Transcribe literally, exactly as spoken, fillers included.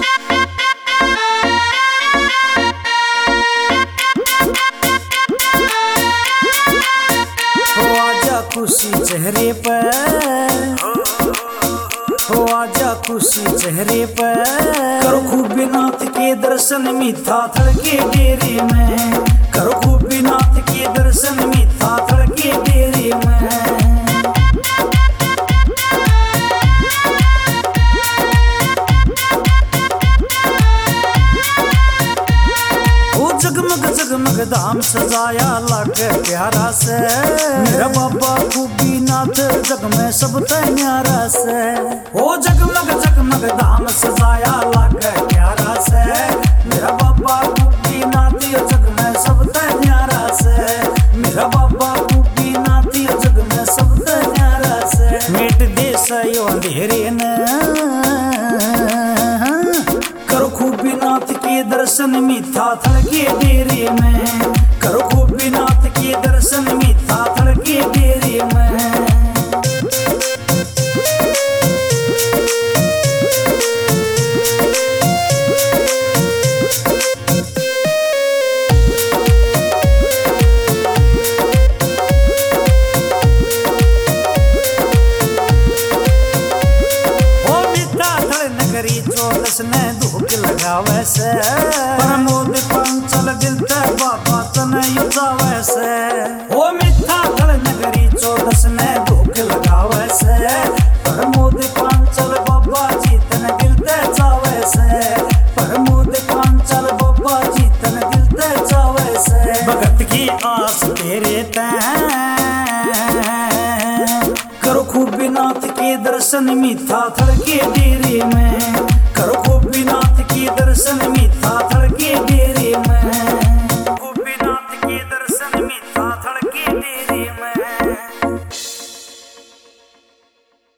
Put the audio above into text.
खुशी चेहरे पर हो आजा खुशी चेहरे पर करो खूबी नाथ के दर्शन मीठा थड़के डेरे में करो खूबी नाथ के दर्शन मीठा थड़के डेरे में जगमग जगमग धाम सजाया लागे प्यारा से मेरा बाबा खूबी नाथ जग में सब न्यारा से ओ जगमग जगमग धाम सजाया लागे प्यारा से मेरा बाबा खूबी नाथ जग में सब न्यारा से मेरा बाबा खूबी नाथ जग में सब न्यारा से मेट दे सयो अंधेरे न करो खूबी नाथ के दर्शन मीठा थड़के डेरे में करो खूबी नाथ के दर्शन मीठा थड़के डेरे में चौदस ने धूप लगावे से प्रमोद पंचल दिलते बाबा तने युजावे से ओ मिठा थल नगरी चौदस ने धूप लगावे से प्रमोद पंचल बाबा जी तने दिलते जावे से प्रमोद पंचल बाबा जी तने दिलते जावे से भगत की आस तेरे तैं करो खूबी नाथ के दर्शन मीठा थड़के डेरे में करो खूबी नाथ के दर्शन मीठा थड़के डेरे में खूबी नाथ के दर्शन मीठा थड़के डेरे में।